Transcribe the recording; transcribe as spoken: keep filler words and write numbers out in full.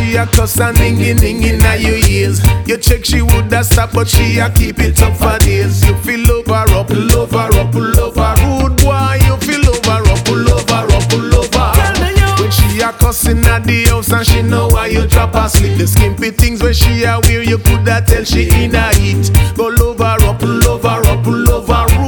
she a cuss and ningy ningy na your ears. You check she woulda stop, but she a keep it up for days. You feel over up, pull over up, pull over. Rude boy, you feel over up, pull over up, pull over. When she a cussing at the house and she know why you drop her sleep. The skimpy things when she a wear, you coulda tell she in a heat. Go over up, pull over up, pull over.